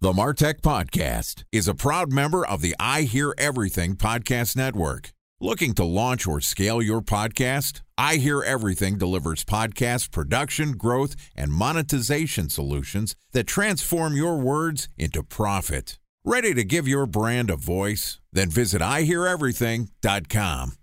The MarTech Podcast is a proud member of the I Hear Everything Podcast Network. Looking to launch or scale your podcast? I Hear Everything delivers podcast production, growth, and monetization solutions that transform your words into profit. Ready to give your brand a voice? Then visit iheareverything.com.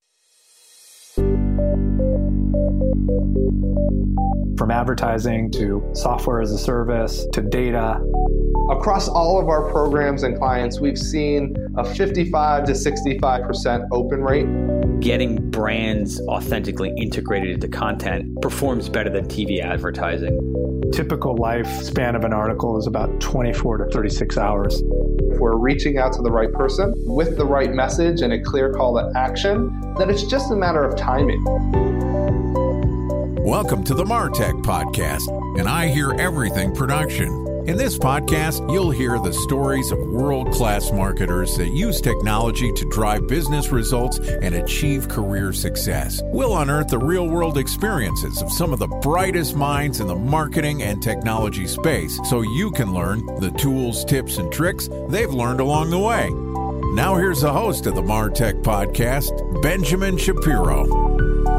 From advertising to software as a service to data. Across all of our programs and clients, we've seen a 55 to 65% open rate. Getting brands authentically integrated into content performs better than TV advertising. Typical lifespan of an article is about 24 to 36 hours. If we're reaching out to the right person with the right message and a clear call to action, then it's just a matter of timing. Welcome to the MarTech Podcast, an I Hear Everything production. In this podcast, you'll hear the stories of world-class marketers that use technology to drive business results and achieve career success. We'll unearth the real-world experiences of some of the brightest minds in the marketing and technology space so you can learn the tools, tips, and tricks they've learned along the way. Now here's the host of the MarTech Podcast, Benjamin Shapiro.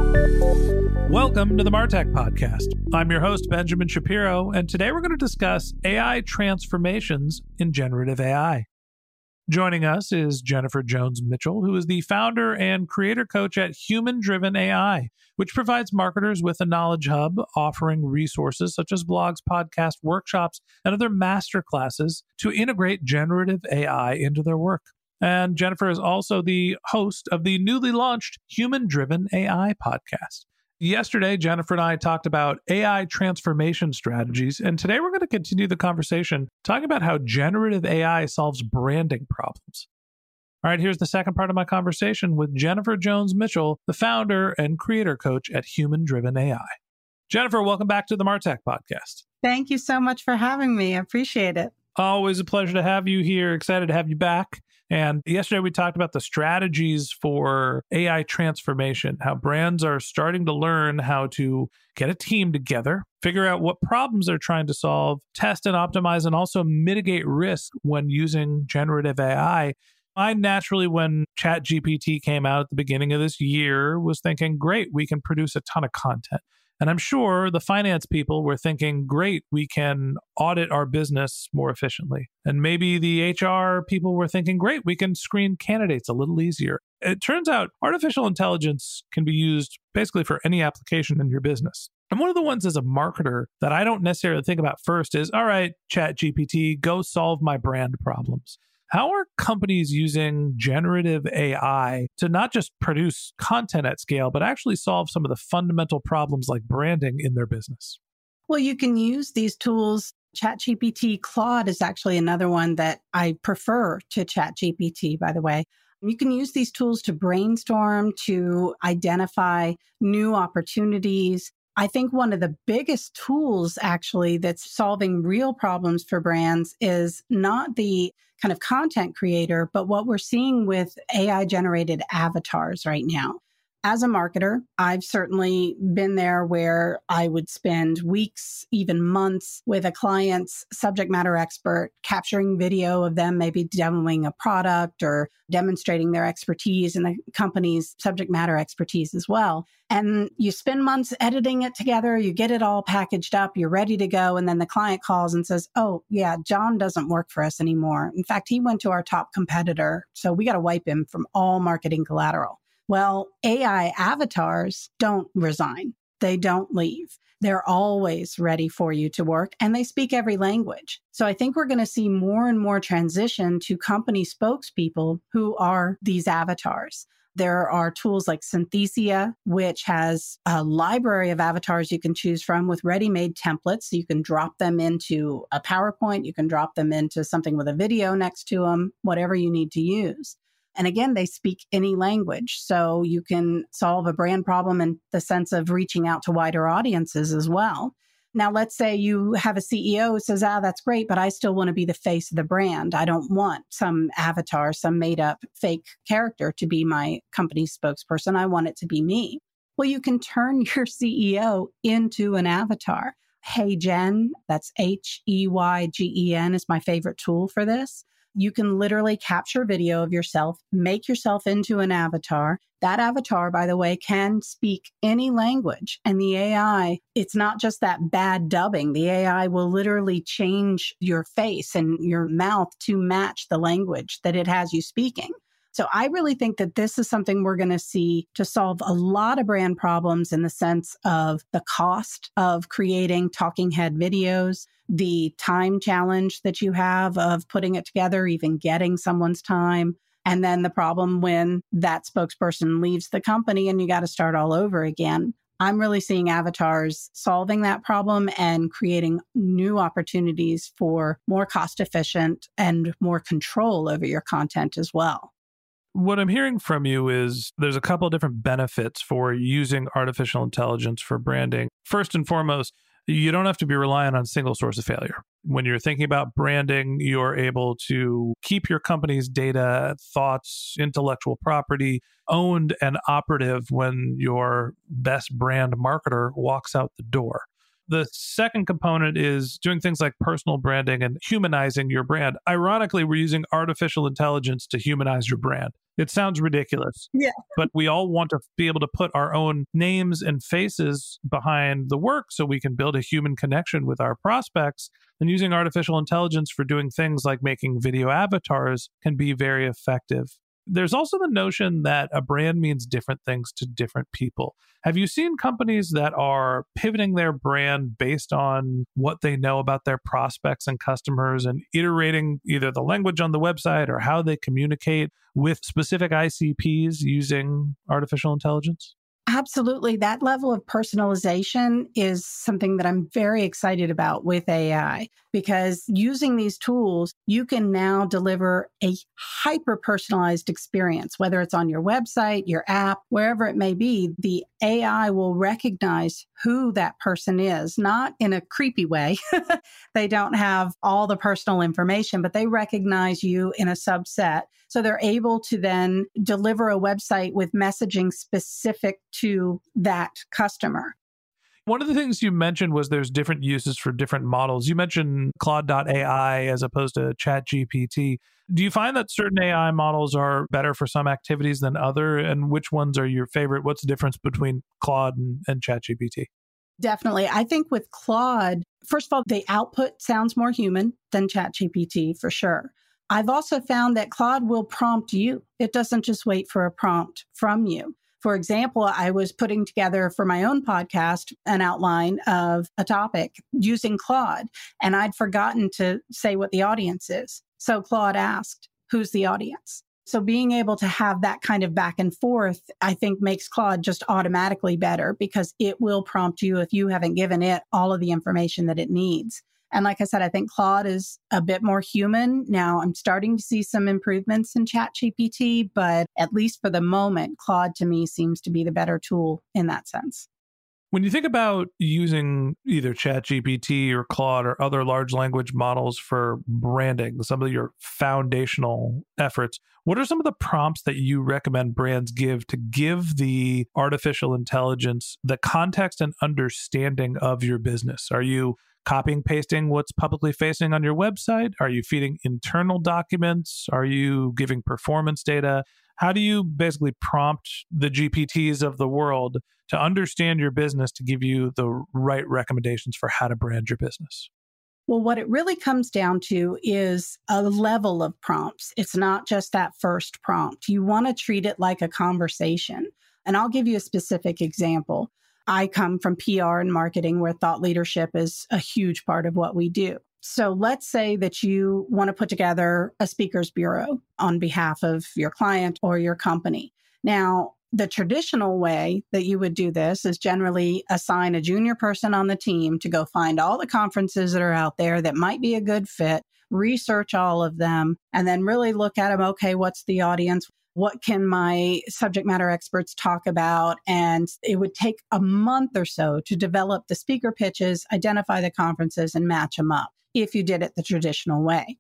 Welcome to the MarTech Podcast. I'm your host, Benjamin Shapiro, and today we're going to discuss AI transformations in generative AI. Joining us is Jennifer Jones-Mitchell, who is the founder and creator coach at Human Driven AI, which provides marketers with a knowledge hub offering resources such as blogs, podcasts, workshops, and other masterclasses to integrate generative AI into their work. And Jennifer is also the host of the newly launched Human Driven AI podcast. Yesterday, Jennifer and I talked about AI transformation strategies, and today we're going to continue the conversation talking about how generative AI solves branding problems. All right, here's the second part of my conversation with Jennifer Jones-Mitchell, the founder and creator coach at Human Driven AI. Jennifer, welcome back to the MarTech Podcast. Thank you so much for having me. I appreciate it. Always a pleasure to have you here. Excited to have you back. And yesterday we talked about the strategies for AI transformation, how brands are starting to learn how to get a team together, figure out what problems they're trying to solve, test and optimize, and also mitigate risk when using generative AI. I naturally, when ChatGPT came out at the beginning of this year, was thinking, great, we can produce a ton of content. And I'm sure the finance people were thinking, great, we can audit our business more efficiently. And maybe the HR people were thinking, great, we can screen candidates a little easier. It turns out artificial intelligence can be used basically for any application in your business. And one of the ones as a marketer that I don't necessarily think about first is, all right, ChatGPT, go solve my brand problems. How are companies using generative AI to not just produce content at scale, but actually solve some of the fundamental problems like branding in their business? Well, you can use these tools. ChatGPT Claude is actually another one that I prefer to ChatGPT, by the way. You can use these tools to brainstorm, to identify new opportunities. I think one of the biggest tools actually that's solving real problems for brands is not the kind of content creator, but what we're seeing with AI generated avatars right now. As a marketer, I've certainly been there where I would spend weeks, even months with a client's subject matter expert, capturing video of them maybe demoing a product or demonstrating their expertise and the company's subject matter expertise as well. And you spend months editing it together, you get it all packaged up, you're ready to go. And then the client calls and says, oh, yeah, John doesn't work for us anymore. In fact, he went to our top competitor, so we got to wipe him from all marketing collateral. Well, AI avatars don't resign. They don't leave. They're always ready for you to work, and they speak every language. So I think we're going to see more and more transition to company spokespeople who are these avatars. There are tools like Synthesia, which has a library of avatars you can choose from with ready-made templates. So you can drop them into a PowerPoint, you can drop them into something with a video next to them, whatever you need to use. And again, they speak any language. So you can solve a brand problem in the sense of reaching out to wider audiences as well. Now, let's say you have a CEO who says, that's great, but I still want to be the face of the brand. I don't want some avatar, some made up fake character to be my company's spokesperson. I want it to be me. Well, you can turn your CEO into an avatar. HeyGen, that's HEYGEN is my favorite tool for this. You can literally capture video of yourself, make yourself into an avatar. That avatar, by the way, can speak any language. And the AI, it's not just that bad dubbing. The AI will literally change your face and your mouth to match the language that it has you speaking. So I really think that this is something we're going to see to solve a lot of brand problems in the sense of the cost of creating talking head videos, the time challenge that you have of putting it together, even getting someone's time, and then the problem when that spokesperson leaves the company and you got to start all over again. I'm really seeing avatars solving that problem and creating new opportunities for more cost efficient and more control over your content as well. What I'm hearing from you is there's a couple of different benefits for using artificial intelligence for branding. First and foremost, you don't have to be reliant on a single source of failure. When you're thinking about branding, you're able to keep your company's data, thoughts, intellectual property owned and operative when your best brand marketer walks out the door. The second component is doing things like personal branding and humanizing your brand. Ironically, we're using artificial intelligence to humanize your brand. It sounds ridiculous, but we all want to be able to put our own names and faces behind the work so we can build a human connection with our prospects. And using artificial intelligence for doing things like making video avatars can be very effective. There's also the notion that a brand means different things to different people. Have you seen companies that are pivoting their brand based on what they know about their prospects and customers and iterating either the language on the website or how they communicate with specific ICPs using artificial intelligence? Absolutely. That level of personalization is something that I'm very excited about with AI, because using these tools, you can now deliver a hyper-personalized experience, whether it's on your website, your app, wherever it may be. The AI will recognize who that person is, not in a creepy way. They don't have all the personal information, but they recognize you in a subset. So they're able to then deliver a website with messaging specific to that customer. One of the things you mentioned was there's different uses for different models. You mentioned Claude.ai as opposed to ChatGPT. Do you find that certain AI models are better for some activities than other? And which ones are your favorite? What's the difference between Claude and ChatGPT? Definitely. I think with Claude, first of all, the output sounds more human than ChatGPT for sure. I've also found that Claude will prompt you. It doesn't just wait for a prompt from you. For example, I was putting together for my own podcast an outline of a topic using Claude, and I'd forgotten to say what the audience is. So Claude asked, who's the audience? So being able to have that kind of back and forth, I think makes Claude just automatically better because it will prompt you if you haven't given it all of the information that it needs. And like I said, I think Claude is a bit more human. Now I'm starting to see some improvements in ChatGPT, but at least for the moment, Claude to me seems to be the better tool in that sense. When you think about using either ChatGPT or Claude or other large language models for branding, some of your foundational efforts, what are some of the prompts that you recommend brands give to give the artificial intelligence the context and understanding of your business? Are you copying, pasting what's publicly facing on your website? Are you feeding internal documents? Are you giving performance data? How do you basically prompt the GPTs of the world to understand your business to give you the right recommendations for how to brand your business? Well, what it really comes down to is a level of prompts. It's not just that first prompt. You want to treat it like a conversation. And I'll give you a specific example. I come from PR and marketing where thought leadership is a huge part of what we do. So let's say that you want to put together a speakers bureau on behalf of your client or your company. Now, the traditional way that you would do this is generally assign a junior person on the team to go find all the conferences that are out there that might be a good fit, research all of them, and then really look at them. Okay, what's the audience? What can my subject matter experts talk about? And it would take a month or so to develop the speaker pitches, identify the conferences, and match them up if you did it the traditional way.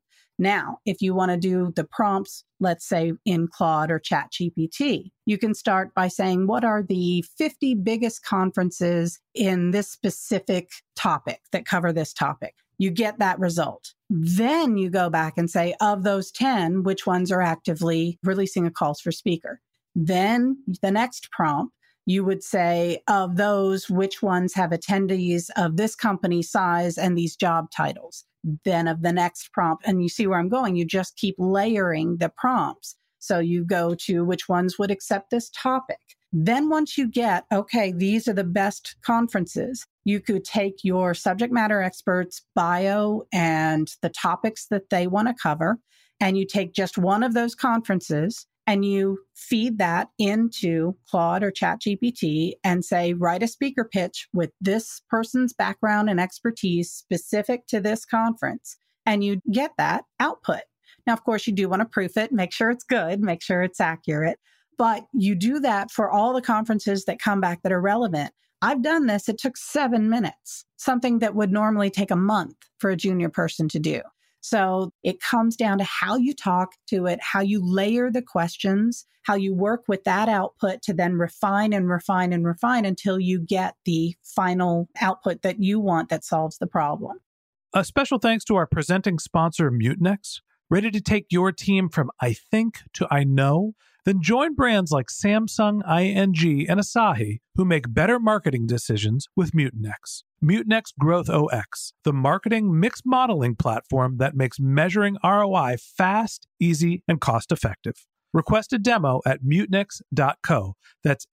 Now, if you want to do the prompts, let's say in Claude or ChatGPT, you can start by saying, what are the 50 biggest conferences in this specific topic that cover this topic? You get that result. Then you go back and say, of those 10, which ones are actively releasing a calls for speaker? Then the next prompt, you would say, of those, which ones have attendees of this company size and these job titles? Then of the next prompt, and you see where I'm going, you just keep layering the prompts. So you go to which ones would accept this topic. Then once you get, okay, these are the best conferences, you could take your subject matter expert's bio and the topics that they want to cover, and you take just one of those conferences and you feed that into Claude or ChatGPT and say, write a speaker pitch with this person's background and expertise specific to this conference. And you get that output. Now, of course, you do want to proof it, make sure it's good, make sure it's accurate. But you do that for all the conferences that come back that are relevant. I've done this. It took 7 minutes, something that would normally take a month for a junior person to do. So it comes down to how you talk to it, how you layer the questions, how you work with that output to then refine and refine and refine until you get the final output that you want that solves the problem. A special thanks to our presenting sponsor, Mutinex. Ready to take your team from I think to I know? Then join brands like Samsung, ING, and Asahi who make better marketing decisions with Mutinex. Mutinex Growth OX, the marketing mix modeling platform that makes measuring ROI fast, easy, and cost-effective. Request a demo at mutinex.co. That's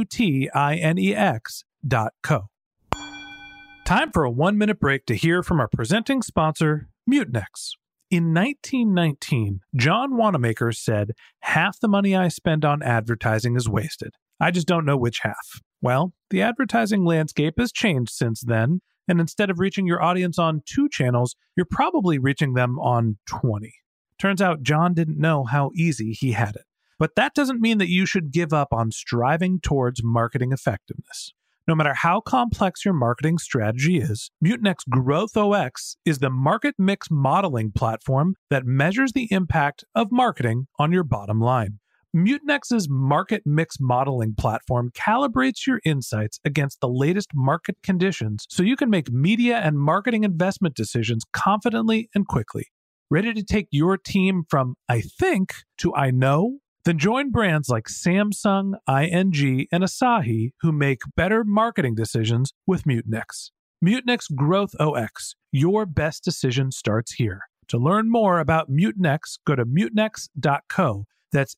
MUTINEX.co. Time for a 1-minute break to hear from our presenting sponsor, Mutinex. In 1919, John Wanamaker said, "Half the money I spend on advertising is wasted. I just don't know which half." Well, the advertising landscape has changed since then, and instead of reaching your audience on 2 channels, you're probably reaching them on 20. Turns out John didn't know how easy he had it. But that doesn't mean that you should give up on striving towards marketing effectiveness. No matter how complex your marketing strategy is, Mutinex Growth OX is the market mix modeling platform that measures the impact of marketing on your bottom line. Mutinex's market mix modeling platform calibrates your insights against the latest market conditions so you can make media and marketing investment decisions confidently and quickly. Ready to take your team from I think to I know? Then join brands like Samsung, ING, and Asahi who make better marketing decisions with Mutinex. Mutinex Growth OX. Your best decision starts here. To learn more about Mutinex, go to mutinex.co. That's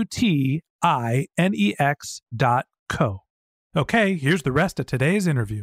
MUTINEX.co. Okay, here's the rest of today's interview.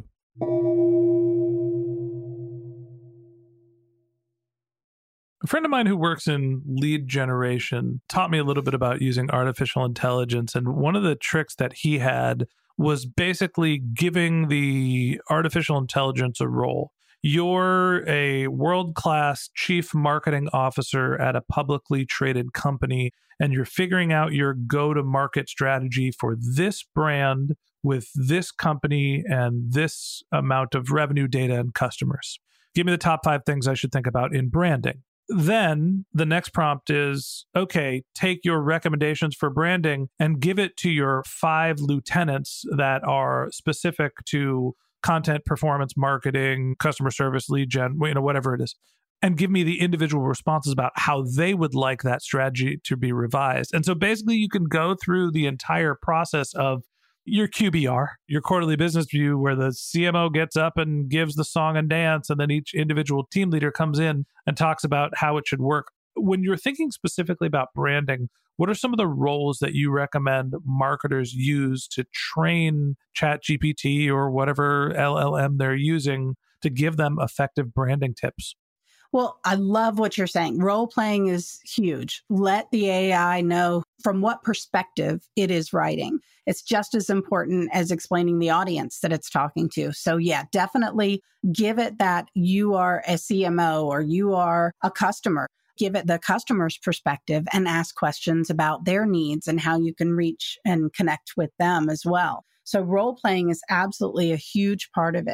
A friend of mine who works in lead generation taught me a little bit about using artificial intelligence. And one of the tricks that he had was basically giving the artificial intelligence a role. You're a world-class chief marketing officer at a publicly traded company, and you're figuring out your go-to-market strategy for this brand with this company and this amount of revenue data and customers. Give me the top 5 things I should think about in branding. Then the next prompt is, okay, take your recommendations for branding and give it to your 5 lieutenants that are specific to content, performance, marketing, customer service, lead gen, whatever it is, and give me the individual responses about how they would like that strategy to be revised. And so basically you can go through the entire process of your QBR, your quarterly business review, where the CMO gets up and gives the song and dance, and then each individual team leader comes in and talks about how it should work. When you're thinking specifically about branding, what are some of the roles that you recommend marketers use to train ChatGPT or whatever LLM they're using to give them effective branding tips? Well, I love what you're saying. Role playing is huge. Let the AI know from what perspective it is writing. It's just as important as explaining the audience that it's talking to. So yeah, definitely give it that you are a CMO or you are a customer. Give it the customer's perspective and ask questions about their needs and how you can reach and connect with them as well. So role playing is absolutely a huge part of it.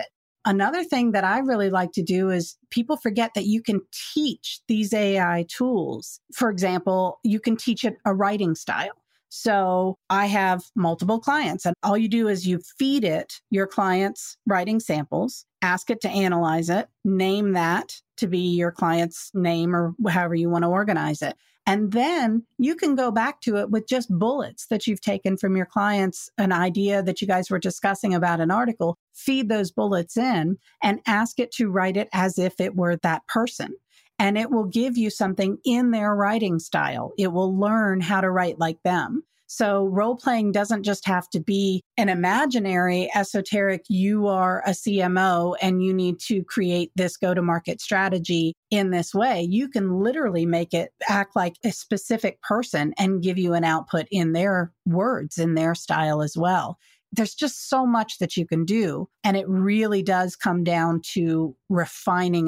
Another thing that I really like to do is people forget that you can teach these AI tools. For example, you can teach it a writing style. So I have multiple clients, and all you do is you feed it your client's writing samples, ask it to analyze it, name that to be your client's name or however you want to organize it. And then you can go back to it with just bullets that you've taken from your clients, an idea that you guys were discussing about an article, feed those bullets in and ask it to write it as if it were that person. And it will give you something in their writing style. It will learn how to write like them. So role playing doesn't just have to be an imaginary, esoteric, you are a CMO and you need to create this go-to-market strategy in this way. You can literally make it act like a specific person and give you an output in their words, in their style as well. There's just so much that you can do. And it really does come down to refining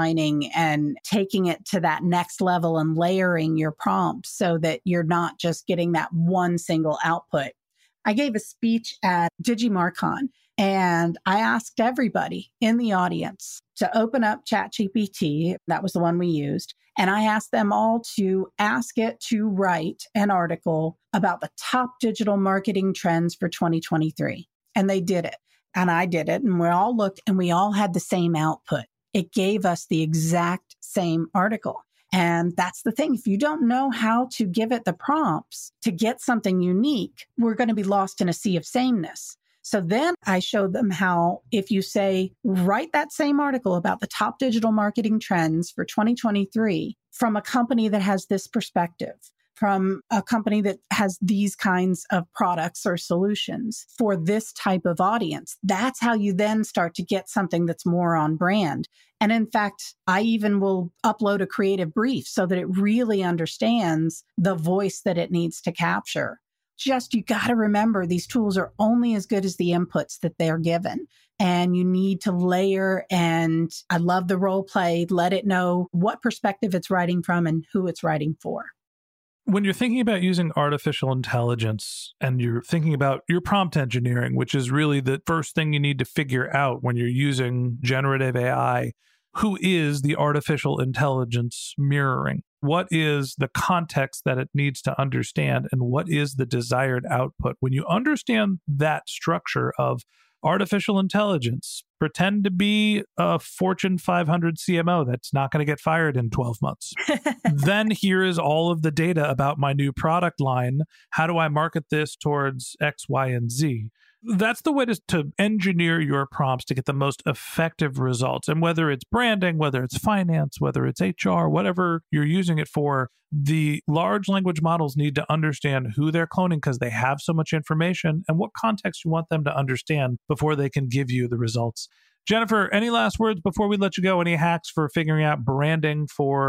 and taking it to that next level and layering your prompts so that you're not just getting that one single output. I gave a speech at DigiMarCon and I asked everybody in the audience to open up ChatGPT. That was the one we used. And I asked them all to ask it to write an article about the top digital marketing trends for 2023. And they did it. And I did it. And we all looked and we all had the same output. It gave us the exact same article. And that's the thing. If you don't know how to give it the prompts to get something unique, we're going to be lost in a sea of sameness. So then I showed them how if you say, write that same article about the top digital marketing trends for 2023 from a company that has this perspective, from a company that has these kinds of products or solutions for this type of audience, that's how you then start to get something that's more on brand. And in fact, I even will upload a creative brief so that it really understands the voice that it needs to capture. Just, you got to remember these tools are only as good as the inputs that they're given. And you need to layer, and I love the role play, let it know what perspective it's writing from and who it's writing for. When you're thinking about using artificial intelligence and you're thinking about your prompt engineering, which is really the first thing you need to figure out when you're using generative AI, who is the artificial intelligence mirroring? What is the context that it needs to understand? And what is the desired output? When you understand that structure of artificial intelligence, pretend to be a Fortune 500 CMO that's not going to get fired in 12 months. Then here is all of the data about my new product line. How do I market this towards X, Y, and Z? That's the way to engineer your prompts to get the most effective results. And whether it's branding, whether it's finance, whether it's HR, whatever you're using it for, the large language models need to understand who they're cloning because they have so much information and what context you want them to understand before they can give you the results. Jennifer, any last words before we let you go? Any hacks for figuring out branding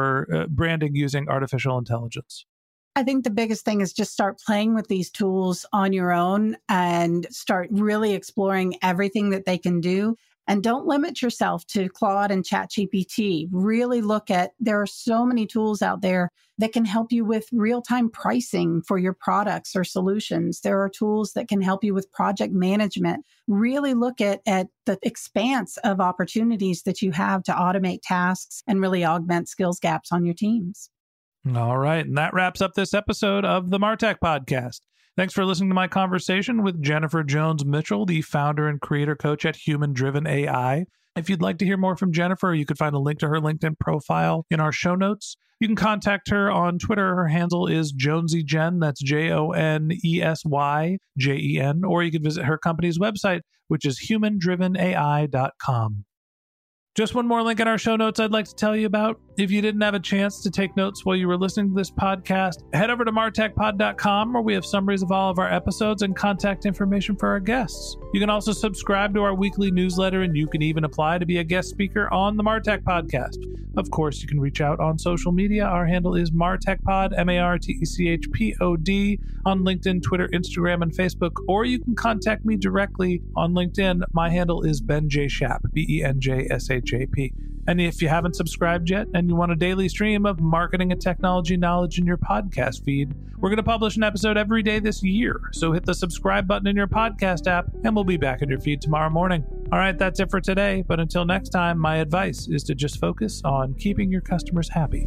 using artificial intelligence? I think the biggest thing is just start playing with these tools on your own and start really exploring everything that they can do. And don't limit yourself to Claude and ChatGPT. Really look at, there are so many tools out there that can help you with real-time pricing for your products or solutions. There are tools that can help you with project management. Really look at the expanse of opportunities that you have to automate tasks and really augment skills gaps on your teams. All right. And that wraps up this episode of the Martech Podcast. Thanks for listening to my conversation with Jennifer Jones-Mitchell, the founder and creator coach at Human Driven AI. If you'd like to hear more from Jennifer, you could find a link to her LinkedIn profile in our show notes. You can contact her on Twitter. Her handle is JonesyJen. That's JonesyJen. Or you can visit her company's website, which is humandrivenai.com. Just one more link in our show notes I'd like to tell you about. If you didn't have a chance to take notes while you were listening to this podcast, head over to martechpod.com where we have summaries of all of our episodes and contact information for our guests. You can also subscribe to our weekly newsletter, and you can even apply to be a guest speaker on the Martech Podcast. Of course, you can reach out on social media. Our handle is MartechPod, MarTechPod, on LinkedIn, Twitter, Instagram, and Facebook, or you can contact me directly on LinkedIn. My handle is Ben J. Shap, BenJShap. And if you haven't subscribed yet and you want a daily stream of marketing and technology knowledge in your podcast feed, we're going to publish an episode every day this year. So hit the subscribe button in your podcast app and we'll be back in your feed tomorrow morning. All right, that's it for today. But until next time, my advice is to just focus on keeping your customers happy.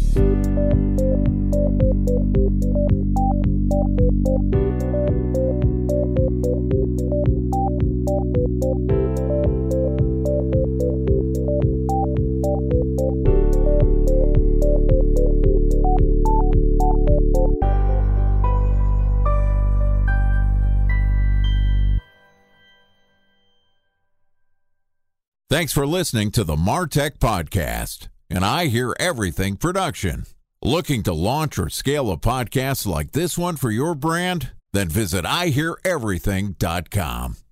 Thanks for listening to the Martech Podcast, an I Hear Everything production. Looking to launch or scale a podcast like this one for your brand? Then visit iheareverything.com.